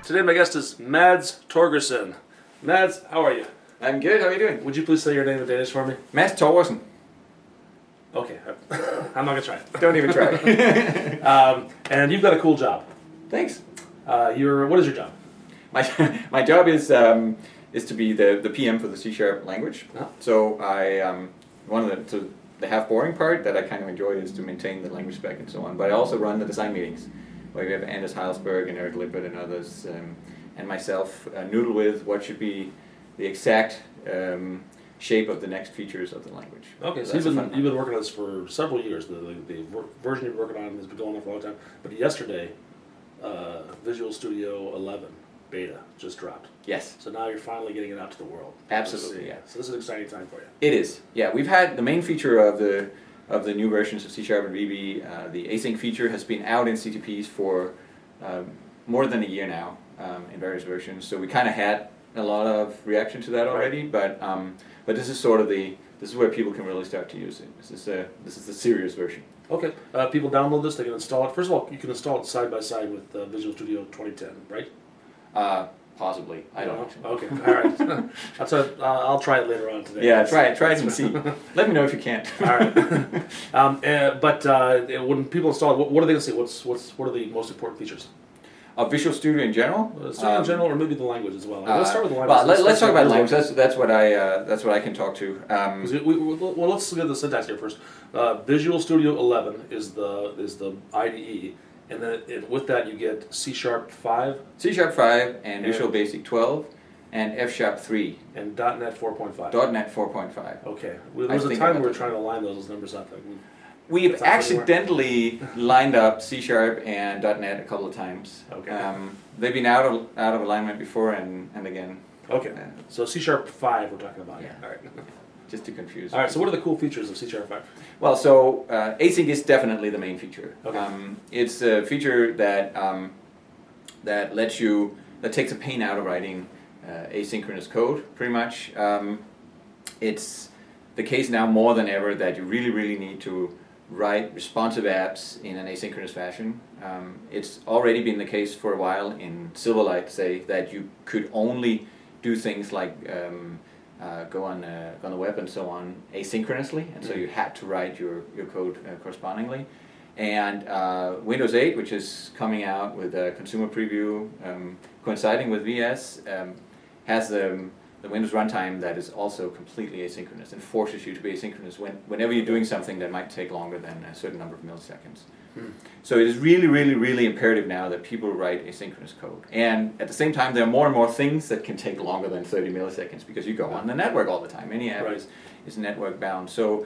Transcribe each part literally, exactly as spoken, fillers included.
Today my guest is Mads Torgersen. Mads, how are you? I'm good. How are you doing? Would you please say your name in Danish for me? Mads Torgersen. Okay, I'm not gonna try. Don't even try. um, and you've got a cool job. Thanks. Uh, you're what is your job? My my job is um, is to be the, the P M for the C Sharp language. Oh. So I um, one of the so the half boring part that I kind of enjoy is to maintain the language spec and so on. But I also run the design meetings where we have Anders Heilsberg and Eric Lippert and others um, and myself uh, noodle with what should be the exact um, shape of the next features of the language. Okay, so, so you've been you've been working on this for several years. The the, the version you've been working on has been going on for a long time. But yesterday, uh, Visual Studio eleven beta just dropped. Yes. So now you're finally getting it out to the world. Absolutely, yeah. So this is an exciting time for you. It is. Yeah, we've had the main feature of the of the new versions of C Sharp and V B. Uh, the async feature has been out in C T Ps for um, more than a year now um, in various versions. So we kind of had a lot of reaction to that already, right. but um, but this is sort of the this is where people can really start to use it. This is a this is the serious version. Okay, uh, people download this. They can install it. First of all, you can install it side by side with uh, Visual Studio twenty ten, right? Uh, possibly. I don't know. Okay, all right. That's a, uh, I'll try it later on today. Yeah, try it. Try it and see. Let me know if you can't. All right. um, uh, but uh, when people install it, what, what are they going to see? What's what's what are the most important features? Uh, Visual Studio in general. Uh, Studio um, in general, or maybe the language as well. Uh, let's start with the language. Well, let, let's talk about language. language. That's that's what I uh, that's what I can talk to. Um, we, we, well, let's look at the syntax here first. Uh, Visual Studio eleven is the is the I D E. And then it, it, with that you get C Sharp five. C Sharp five and Visual Basic twelve and F Sharp three. And .NET four point five. .NET four point five. Okay. Well, there was a time we were trying to line those numbers up. Like we, We've accidentally lined up C Sharp and .NET a couple of times. Okay. Um, they've been out of out of alignment before and, and again. Okay. Uh, so C Sharp five we're talking about. Yeah. All right. Just to confuse. All right. So what are the cool features of C Sharp five? Well, so uh, async is definitely the main feature. Okay. Um, it's a feature that um, that lets you that takes the pain out of writing uh, asynchronous code. Pretty much, um, it's the case now more than ever that you really, really need to write responsive apps in an asynchronous fashion. Um, it's already been the case for a while in Silverlight, say that you could only do things like um, Uh, go on uh, on the web and so on asynchronously, and so you had to write your your code uh, correspondingly. And uh, Windows eight, which is coming out with a consumer preview um, coinciding with V S, um, has um, the Windows runtime that is also completely asynchronous and forces you to be asynchronous when, whenever you're doing something that might take longer than a certain number of milliseconds. Hmm. So it is really, really, really imperative now that people write asynchronous code. And at the same time, there are more and more things that can take longer than thirty milliseconds because you go on the network all the time. Any app right. is, is network bound. So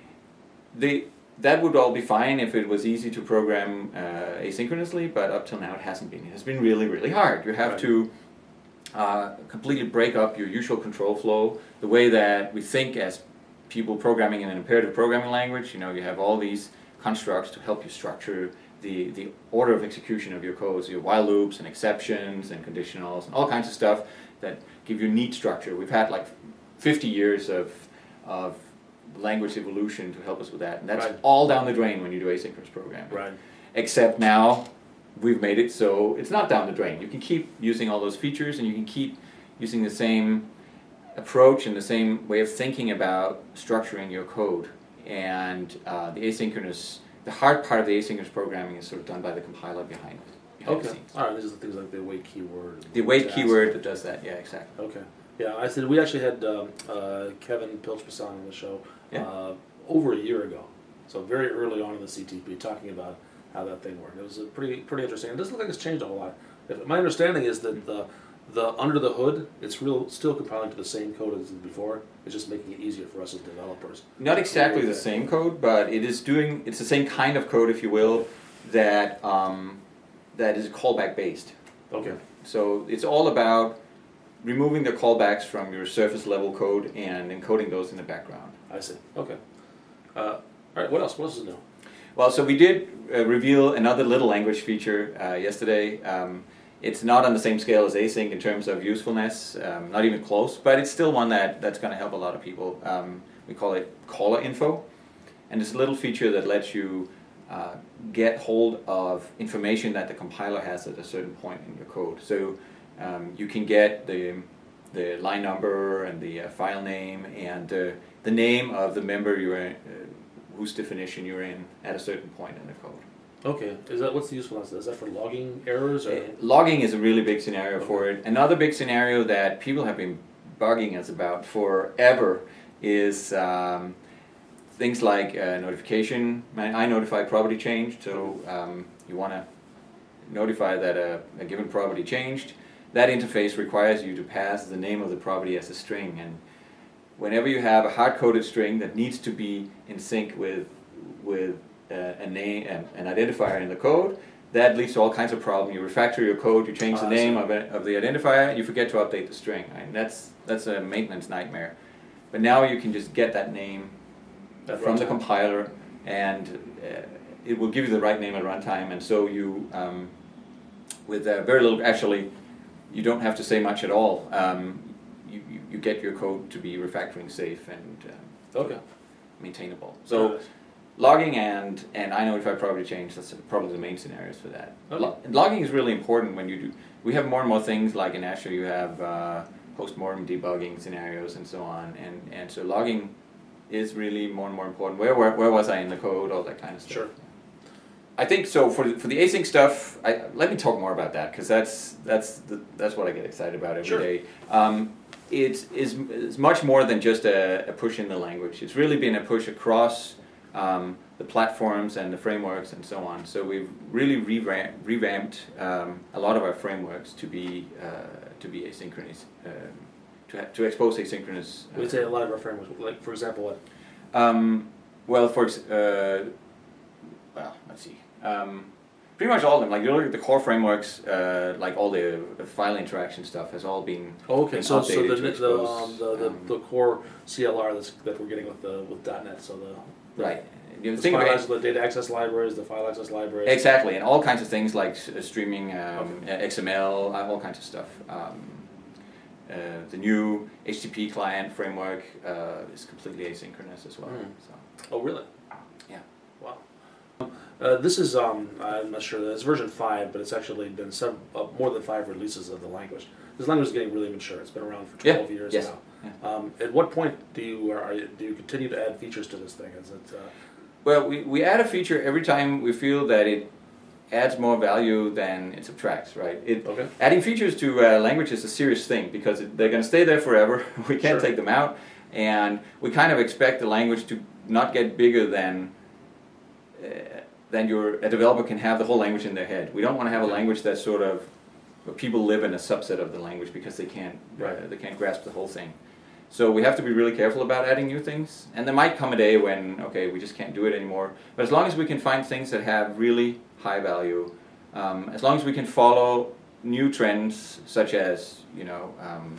the that would all be fine if it was easy to program uh, asynchronously, but up till now it hasn't been. It has been really, really hard. You have right. to uh, completely break up your usual control flow, the way that we think as people programming in an imperative programming language. You know, you have all these constructs to help you structure the, the order of execution of your codes, your while loops and exceptions and conditionals and all kinds of stuff that give you neat structure. We've had like fifty years of, of language evolution to help us with that, and that's right. all down the drain when you do asynchronous programming. Right. Except now we've made it so it's not down the drain. You can keep using all those features and you can keep using the same approach and the same way of thinking about structuring your code. And uh, the asynchronous, the hard part of the asynchronous programming is sort of done by the compiler behind it. Behind Okay. the scenes. All right. These are things like the await keyword. The await keyword that does that. Yeah, exactly. Okay. Yeah, I said we actually had um, uh, Kevin Pilch-Passan on the show Yeah. uh, over a year ago, so very early on in the C T P, talking about how that thing worked. It was a pretty pretty interesting. It doesn't look like it's changed a whole lot. If, my understanding is that the the under the hood, it's real still compiling to the same code as before. It's just making it easier for us as developers. Not exactly the same code, but it is doing. It's the same kind of code, if you will, that um, that is callback based. Okay. So it's all about removing the callbacks from your surface level code and encoding those in the background. I see. Okay. Uh, all right. What else? What else is new? Well, so we did uh, reveal another little language feature uh, yesterday. Um, it's not on the same scale as async in terms of usefulness, um, not even close, but it's still one that, that's going to help a lot of people. Um, we call it caller info, and it's a little feature that lets you uh, get hold of information that the compiler has at a certain point in your code. So um, you can get the the line number and the uh, file name and uh, the name of the member you're in, uh, whose definition you're in at a certain point in the code. Okay, is that what's the usefulness? Is that for logging errors? Or? Uh, logging is a really big scenario okay. for it. Another big scenario that people have been bugging us about forever is um, things like uh, notification. I notify property changed, so um, you want to notify that a, a given property changed. That interface requires you to pass the name of the property as a string, and whenever you have a hard-coded string that needs to be in sync with with uh, a name and an identifier in the code, that leads to all kinds of problems. You refactor your code, you change the name of, it, of the identifier, you forget to update the string. I mean, that's that's a maintenance nightmare. But now you can just get that name At from the runtime. compiler, and uh, it will give you the right name at runtime. And so you, um, with uh, very little, actually, you don't have to say much at all. Um, you, you, you get your code to be refactoring safe and uh, Okay. maintainable. So logging and, and iNotify property change, that's probably the main scenarios for that. Okay. Lo- logging is really important when you do, we have more and more things like in Azure you have uh, post-mortem debugging scenarios and so on, and, and so logging is really more and more important. Where, where, where was I in the code, all that kind of stuff. Sure. I think so. For the, for the async stuff, I, let me talk more about that because that's that's the, that's what I get excited about every Sure. day. Um, it is is much more than just a, a push in the language. It's really been a push across um, the platforms and the frameworks and so on. So we've really revamp, revamped um, a lot of our frameworks to be uh, to be asynchronous, uh, to ha- to expose asynchronous. Uh, We'd say a lot of our frameworks, like for example, what? Um, well, for ex- uh, well, let's see. Um, pretty much all of them. Like you look at the core frameworks, uh, like all the, the file interaction stuff has all been. Oh, okay, been so so updated the to the, expose, um, the, the um, the core C L R that's, that we're getting with the with .dot net. So the, the right. You know, the, think file about access, the data access libraries, the file access libraries. exactly, and all kinds of things like s- uh, streaming, um, Okay. uh, X M L, uh, all kinds of stuff. Um, uh, the new H T T P client framework uh, is completely asynchronous as well. Mm. So. Oh, really? Yeah. Wow. Uh, this is, um, I'm not sure, it's version five, but it's actually been several, uh, more than five releases of the language. This language is getting really mature. It's been around for twelve Yeah, years yes. now. Um, at what point do you are, are you- do you continue to add features to this thing? Is it? Uh, Well, we, we add a feature every time we feel that it adds more value than it subtracts, right? It, Okay. Adding features to uh, language is a serious thing because it, they're going to stay there forever. We can't Sure. take them out, and we kind of expect the language to not get bigger than uh, than your a developer can have the whole language in their head. We don't want to have a language that's sort of where people live in a subset of the language because they can't uh, Right. they can't grasp the whole thing. So we have to be really careful about adding new things. And there might come a day when, okay, we just can't do it anymore. But as long as we can find things that have really high value, um, as long as we can follow new trends such as, you know, um,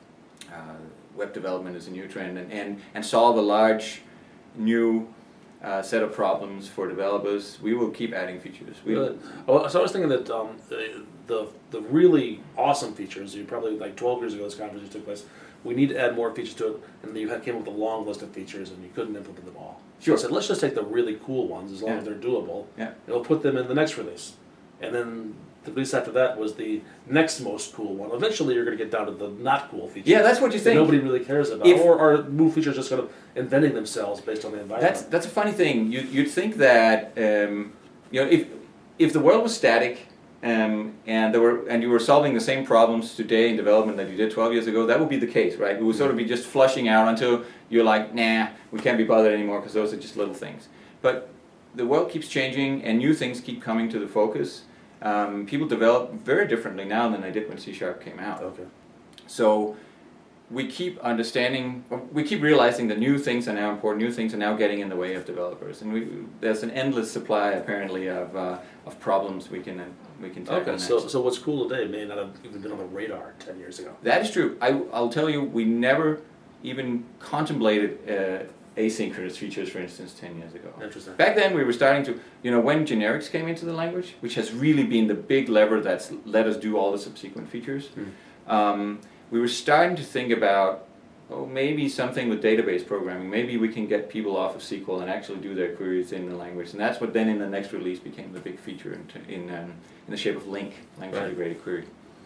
uh, web development is a new trend, and, and, and solve a large new uh, set of problems for developers, we will keep adding features. We, uh, oh, so I was thinking that um, the, the the really awesome features, you probably like twelve years ago this conversation took place, we need to add more features to it, and you had, came up with a long list of features and you couldn't implement them all. Sure. So I said, let's just take the really cool ones as long Yeah. as they're doable, Yeah. and we'll put them in the next release. And then the release after that was the next most cool one. Eventually you're going to get down to the not cool features. Yeah, that's what you that think. nobody really cares about. If- or are new features just kind of inventing themselves based on the environment? That's that's a funny thing. You you'd think that um, you know if if the world was static um, and there were and you were solving the same problems today in development that you did twelve years ago, that would be the case, right? It would sort of be just flushing out until you're like, nah, we can't be bothered anymore because those are just little things. But the world keeps changing and new things keep coming to the focus. Um, people develop very differently now than they did when C Sharp came out. Okay. So we keep understanding, we keep realizing that new things are now important, new things are now getting in the way of developers. And we, there's an endless supply, apparently, of uh, of problems we can uh, we can tackle Okay, next. so so what's cool today may not have even been on the radar ten years ago. That is true. I, I'll tell you, we never even contemplated uh, asynchronous features, for instance, ten years ago. Interesting. Back then, we were starting to, you know, when generics came into the language, which has really been the big lever that's let us do all the subsequent features, Hmm. um, we were starting to think about oh, maybe something with database programming. Maybe we can get people off of S Q L and actually do their queries in the language. And that's what then in the next release became the big feature in, in, um, in the shape of LINQ, language Right. integrated query.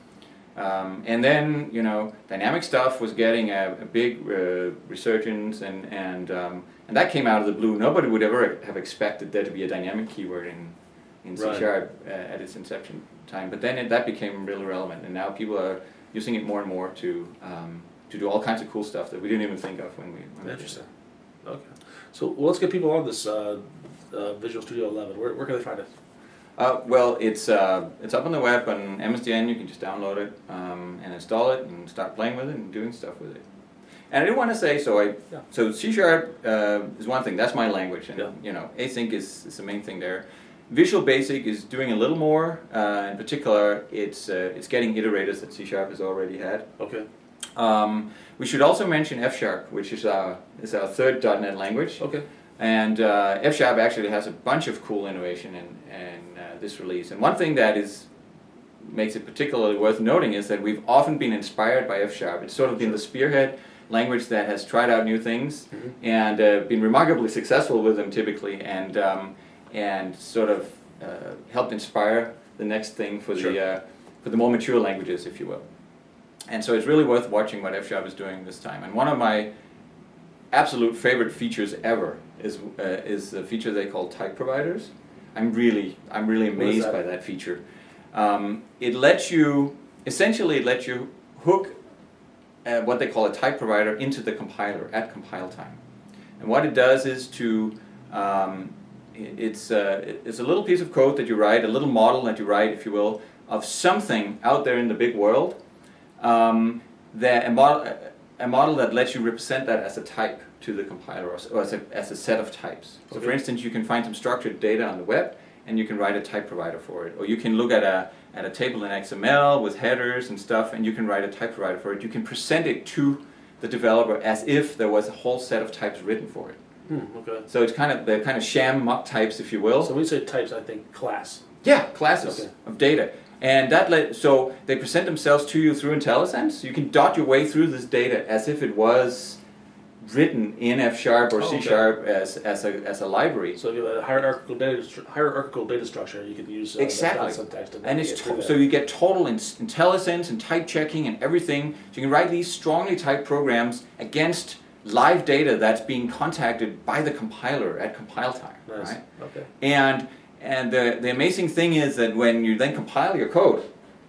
Um, and then, you know, dynamic stuff was getting a, a big uh, resurgence, and and um, and that came out of the blue. Nobody would ever have expected there to be a dynamic keyword in in C Right. Sharp uh, at its inception time. But then it, that became really relevant, and now people are using it more and more to um, to do all kinds of cool stuff that we didn't even think of when we. When Interesting. Okay. So well, let's get people on this uh, uh, Visual Studio eleven. Where, where can they find it? Uh, well, it's uh, it's up on the web on M S D N. You can just download it um, and install it and start playing with it and doing stuff with it. And I do want to say, so I Yeah. so C Sharp uh, is one thing. That's my language, and Yeah. you know, async is, is the main thing there. Visual Basic is doing a little more. Uh, in particular, it's uh, it's getting iterators that C Sharp has already had. Okay. Um, we should also mention F Sharp, which is our is our third dot net language. Okay. And uh, F Sharp actually has a bunch of cool innovation in, in uh, this release. And one thing that is makes it particularly worth noting is that we've often been inspired by F Sharp. It's sort of been the spearhead language that has tried out new things Mm-hmm. and uh, been remarkably successful with them typically, and um, and sort of uh, helped inspire the next thing for Sure. the uh, for the more mature languages, if you will. And so it's really worth watching what F Sharp is doing this time. And one of my absolute favorite features ever is uh, is the feature they call type providers. I'm really I'm really What is amazed that? by that feature. Um, it lets you essentially it lets you hook uh, what they call a type provider into the compiler at compile time. And what it does is to um, it- it's uh, it- it's a little piece of code that you write, a little model that you write, if you will, of something out there in the big world. Um, that a model a model that lets you represent that as a type to the compiler, or, s- or as, a, as a set of types. So Okay. for instance, you can find some structured data on the web, and you can write a type provider for it. Or you can look at a, at a table in X M L with headers and stuff, and you can write a type provider for it. You can present it to the developer as if there was a whole set of types written for it. Hmm, okay. So it's kind of, they're kind of sham mock types, if you will. So when you say types, I think class. Yeah, classes Okay. of data. And that let, so they present themselves to you through IntelliSense. You can dot your way through this data as if it was written in F Sharp or Oh, C okay. Sharp as, as, a, as a library. So if you have a hierarchical data stru- hierarchical data structure, you could use uh, Exactly. that syntax to And it's navigate through to, that. so you get total in, IntelliSense and type checking and everything. So you can write these strongly typed programs against live data that's being contacted by the compiler at compile time. Nice. Right? Okay. And and the, the amazing thing is that when you then compile your code,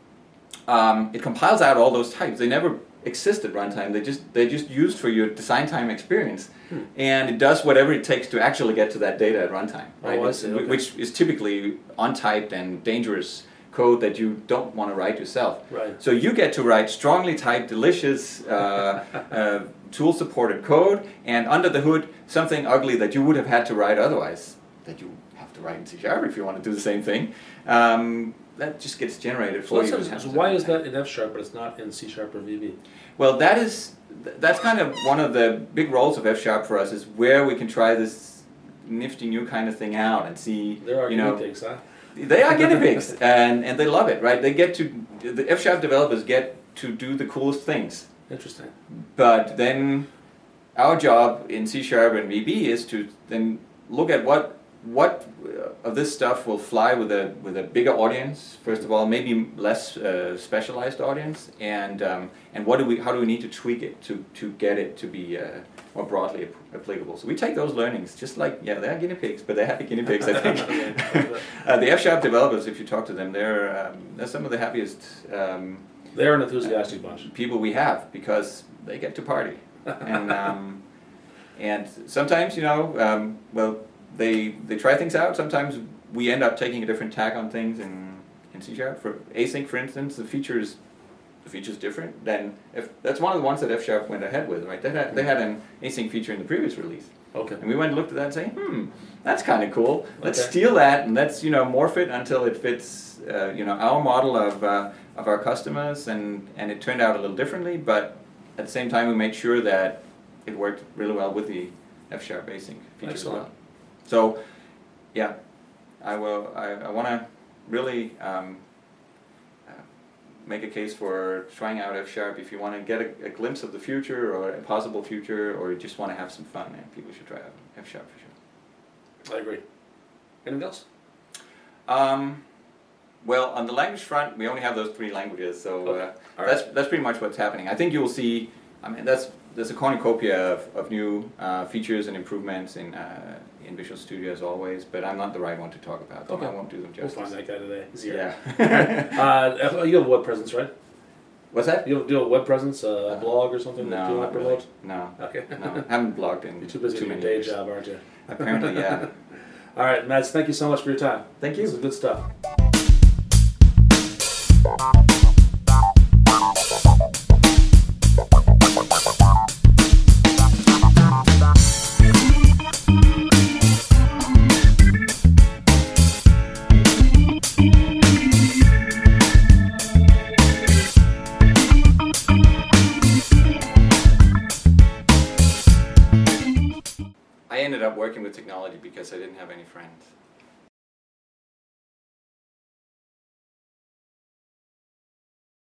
um, it compiles out all those types. They never exist at runtime. They just they're just used for your design time experience, Hmm. and it does whatever it takes to actually get to that data at runtime. Oh, Right? I It's- see, okay. Which is typically untyped and dangerous code that you don't want to write yourself. Right. So you get to write strongly typed, delicious, uh, uh, tool-supported code, and under the hood, something ugly that you would have had to write otherwise, that you have to write in C Sharp if you want to do the same thing. Um, that just gets generated So, for let's you. have- and happens so at why is runtime. that in F Sharp, but it's not in C Sharp or V B? Well, that is that's kind of one of the big roles of F Sharp for us, is where we can try this nifty new kind of thing out and see. There are you guinea know, pigs, huh? They are guinea pigs, and, and they love it, right? They get to the F Sharp developers get to do the coolest things. Interesting. But then our job in C Sharp and V B is to then look at what what uh, of this stuff will fly with a with a bigger audience. First of all, maybe less uh, specialized audience, and um, and what do we how do we need to tweak it to to get it to be uh, more broadly ap- applicable? So we take those learnings, just like yeah, they're guinea pigs, but they're happy guinea pigs, I think. uh, the F Sharp developers, if you talk to them, they're um, they're some of the happiest um, They're an enthusiastic bunch. people we have, because they get to party, and um, and sometimes you know um, well they they try things out. Sometimes we end up taking a different tack on things in in C Sharp. For async, for instance, the features the feature's different than if that's one of the ones that F Sharp went ahead with, right? They had they had an async feature in the previous release, Okay. and we went and looked at that and say, hmm, that's kind of cool. Let's Okay. steal that and let's you know morph it until it fits uh, you know our model of uh, of our customers, and and it turned out a little differently, but at the same time we made sure that it worked really well with the F Sharp async feature as Excellent. well. So, yeah, I will. I, I want to really um, uh, make a case for trying out F Sharp, if you want to get a, a glimpse of the future or a possible future, or you just want to have some fun, and people should try out F Sharp for sure. I agree. Anything else? Um, well, on the language front, we only have those three languages, so Okay. uh, All that's right. that's pretty much what's happening. I think you'll see. I mean, that's there's a cornucopia of, of new uh, features and improvements in uh, in Visual Studio as always, but I'm not the right one to talk about them. Okay. I won't do them We'll justice. find that guy today. He's here. Yeah. uh, you have a web presence, right? What's that? You have, do you have a web presence, uh, a Uh, blog or something that you No, want not to really. promote? No, Okay. no. Haven't blogged in You're too busy too with your many day years. job, aren't you? Apparently, yeah. All right, Mads, thank you so much for your time. Thank you. This is good stuff. I ended up working with technology because I didn't have any friends.